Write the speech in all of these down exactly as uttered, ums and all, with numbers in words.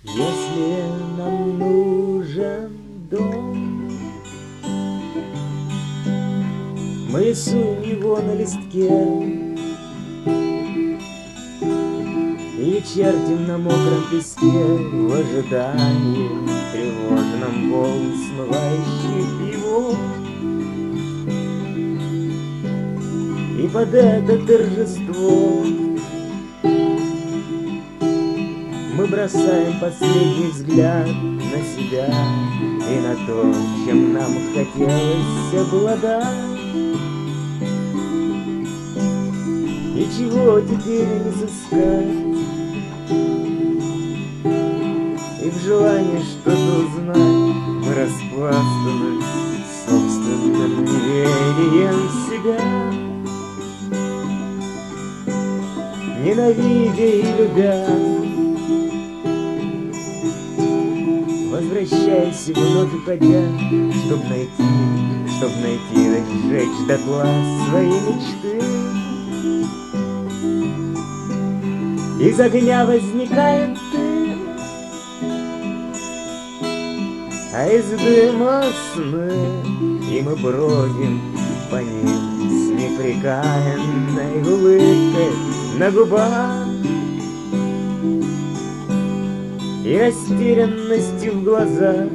Если нам нужен дом, мы рисуем его на листке и чертим на мокром песке в ожидании тревожном волн, смывающих его. И под это торжество мы бросаем последний взгляд на себя и на то, чем нам хотелось обладать. И чего теперь не сыскать, и в желании что-то узнать мы распластаны собственным неверием в себя, ненавидя и любя. Возвращаясь и вновь уходя, чтоб найти, чтоб найти, да сжечь дотла свои мечты. Из огня возникает дым, а из дыма сны, и мы бродим по ним с непрекаянной улыбкой на губах и растерянностью в глазах.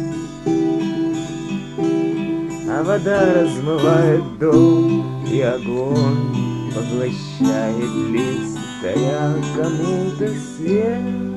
А вода размывает дом, и огонь поглощает лист, даря кому-то свет.